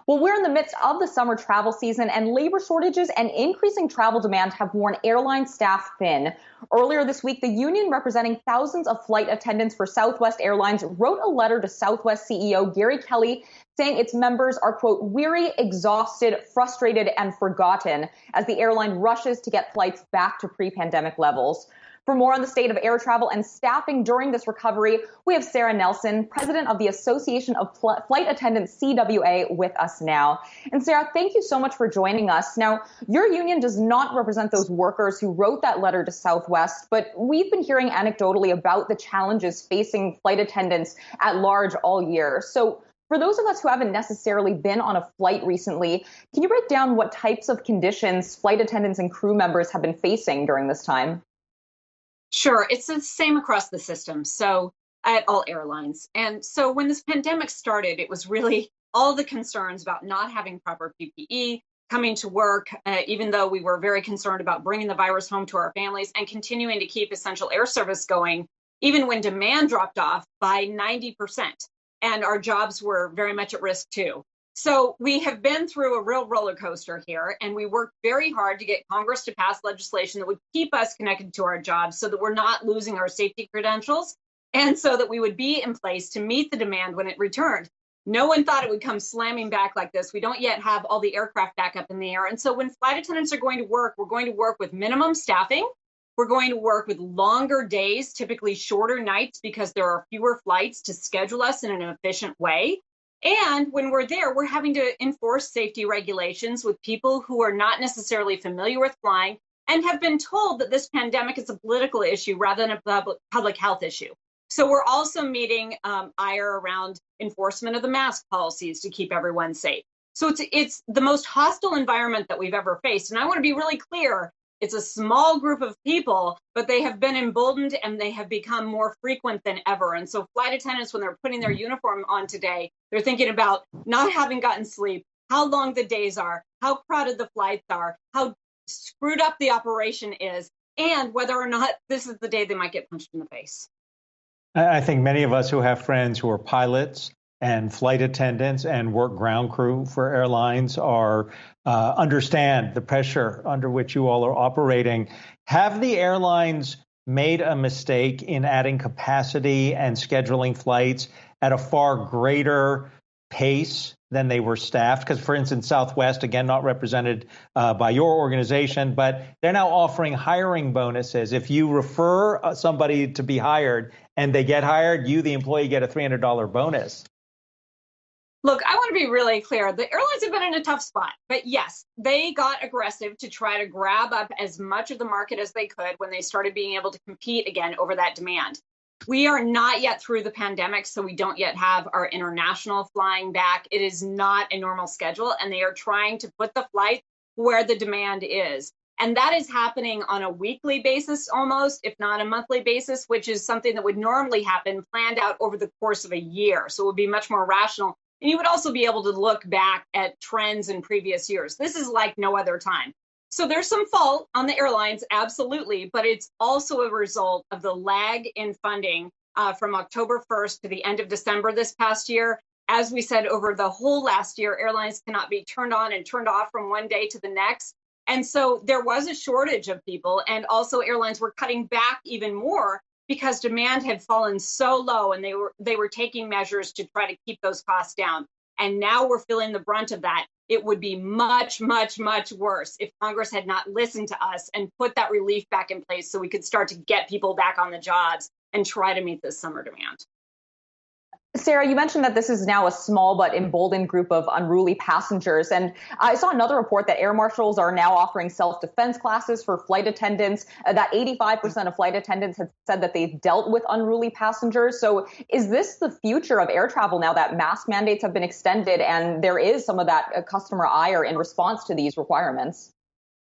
Well, we're in the midst of the summer travel season, and labor shortages and increasing travel demand have worn airline staff thin. Earlier this week, the union representing thousands of flight attendants for Southwest Airlines wrote a letter to Southwest CEO Gary Kelly saying its members are, quote, weary, exhausted, frustrated, and forgotten as the airline rushes to get flights back to pre-pandemic levels. For more on the state of air travel and staffing during this recovery, we have Sarah Nelson, president of the Association of Flight Attendants CWA, with us now. And Sarah, thank you so much for joining us. Now, your union does not represent those workers who wrote that letter to Southwest, but we've been hearing anecdotally about the challenges facing flight attendants at large all year. So for those of us who haven't necessarily been on a flight recently, can you break down what types of conditions flight attendants and crew members have been facing during this time? Sure. It's the same across the system. So at all airlines. And so when this pandemic started, it was really all the concerns about not having proper PPE, coming to work, even though we were very concerned about bringing the virus home to our families and continuing to keep essential air service going, even when demand dropped off by 90%. And our jobs were very much at risk too. So we have been through a real roller coaster here, and we worked very hard to get Congress to pass legislation that would keep us connected to our jobs so that we're not losing our safety credentials and so that we would be in place to meet the demand when it returned. No one thought it would come slamming back like this. We don't yet have all the aircraft back up in the air. And so when flight attendants are going to work, we're going to work with minimum staffing. We're going to work with longer days, typically shorter nights, because there are fewer flights to schedule us in an efficient way. And when we're there, we're having to enforce safety regulations with people who are not necessarily familiar with flying and have been told that this pandemic is a political issue rather than a public health issue. So we're also meeting ire around enforcement of the mask policies to keep everyone safe. So it's the most hostile environment that we've ever faced. And I want to be really clear. It's a small group of people, but they have been emboldened and they have become more frequent than ever. And so flight attendants, when they're putting their uniform on today, they're thinking about not having gotten sleep, how long the days are, how crowded the flights are, how screwed up the operation is, and whether or not this is the day they might get punched in the face. I think many of us who have friends who are pilots and flight attendants and work ground crew for airlines are understand the pressure under which you all are operating. Have the airlines made a mistake in adding capacity and scheduling flights at a far greater pace than they were staffed? Because, for instance, Southwest, again, not represented by your organization, but they're now offering hiring bonuses. If you refer somebody to be hired and they get hired, you, the employee, get a $300 bonus. Look, I want to be really clear. The airlines have been in a tough spot, but yes, they got aggressive to try to grab up as much of the market as they could when they started being able to compete again over that demand. We are not yet through the pandemic, so we don't yet have our international flying back. It is not a normal schedule, and they are trying to put the flight where the demand is. And that is happening on a weekly basis almost, if not a monthly basis, which is something that would normally happen planned out over the course of a year. So it would be much more rational. And you would also be able to look back at trends in previous years. This is like no other time. So there's some fault on the airlines, absolutely, but it's also a result of the lag in funding from October 1st to the end of December this past year. As we said, over the whole last year, airlines cannot be turned on and turned off from one day to the next. And so there was a shortage of people, and also airlines were cutting back even more because demand had fallen so low, and they were taking measures to try to keep those costs down. And now we're feeling the brunt of that. It would be much, much, much worse if Congress had not listened to us and put that relief back in place so we could start to get people back on the jobs and try to meet this summer demand. Sarah, you mentioned that this is now a small but emboldened group of unruly passengers. And I saw another report that air marshals are now offering self-defense classes for flight attendants, that 85% of flight attendants have said that they've dealt with unruly passengers. So is this the future of air travel now that mask mandates have been extended and there is some of that customer ire in response to these requirements?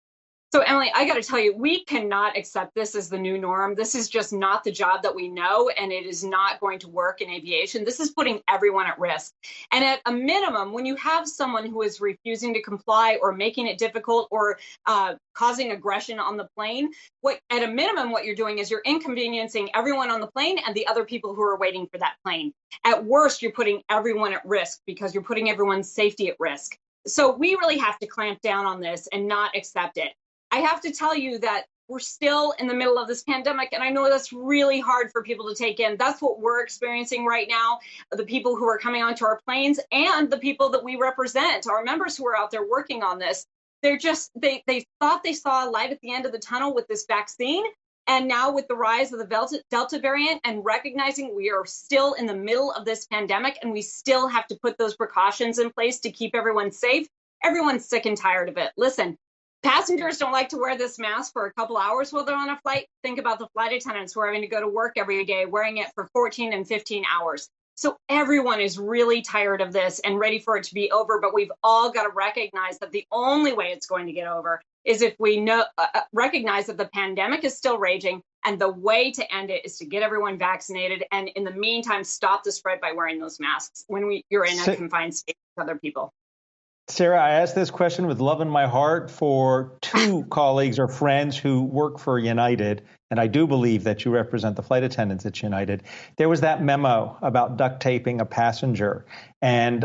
So, Emily, I got to tell you, we cannot accept this as the new norm. This is just not the job that we know, and it is not going to work in aviation. This is putting everyone at risk. And at a minimum, when you have someone who is refusing to comply or making it difficult or causing aggression on the plane, at a minimum, what you're doing is you're inconveniencing everyone on the plane and the other people who are waiting for that plane. At worst, you're putting everyone at risk because you're putting everyone's safety at risk. So we really have to clamp down on this and not accept it. I have to tell you that we're still in the middle of this pandemic, and I know that's really hard for people to take in. That's what we're experiencing right now, the people who are coming onto our planes and the people that we represent, our members who are out there working on this. They're just, they thought they saw a light at the end of the tunnel with this vaccine. And now with the rise of the Delta variant and recognizing we are still in the middle of this pandemic and we still have to put those precautions in place to keep everyone safe, everyone's sick and tired of it. Listen, passengers don't like to wear this mask for a couple hours while they're on a flight. Think about the flight attendants who are having to go to work every day wearing it for 14 and 15 hours. So everyone is really tired of this and ready for it to be over. But we've all got to recognize that the only way it's going to get over is if we recognize that the pandemic is still raging. And the way to end it is to get everyone vaccinated. And in the meantime, stop the spread by wearing those masks when you're in a confined space with other people. Sarah, I asked this question with love in my heart for two colleagues or friends who work for United, and I do believe that you represent the flight attendants at United. There was that memo about duct taping a passenger, and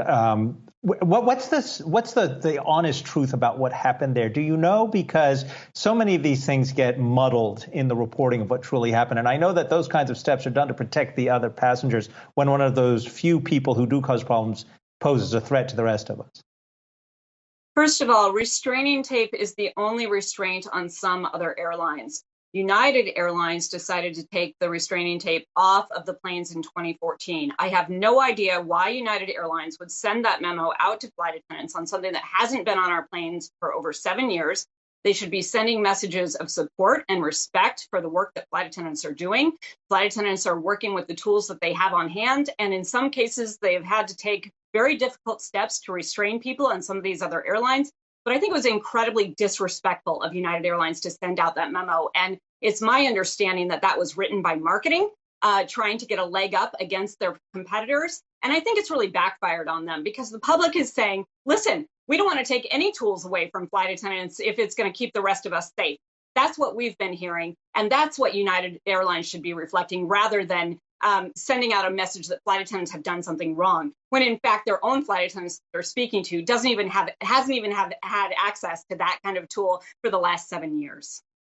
what's the honest truth about what happened there? Do you know? Because so many of these things get muddled in the reporting of what truly happened, and I know that those kinds of steps are done to protect the other passengers when one of those few people who do cause problems poses a threat to the rest of us. First of all, restraining tape is the only restraint on some other airlines. United Airlines decided to take the restraining tape off of the planes in 2014. I have no idea why United Airlines would send that memo out to flight attendants on something that hasn't been on our planes for over 7 years. They should be sending messages of support and respect for the work that flight attendants are doing. Flight attendants are working with the tools that they have on hand, and in some cases, they have had to take very difficult steps to restrain people on some of these other airlines. But I think it was incredibly disrespectful of United Airlines to send out that memo. And it's my understanding that that was written by marketing, trying to get a leg up against their competitors. And I think it's really backfired on them because the public is saying, listen, we don't want to take any tools away from flight attendants if it's going to keep the rest of us safe. That's what we've been hearing. And that's what United Airlines should be reflecting rather than sending out a message that flight attendants have done something wrong, when in fact their own flight attendants they're speaking to hasn't even had access to that kind of tool for the last 7 years.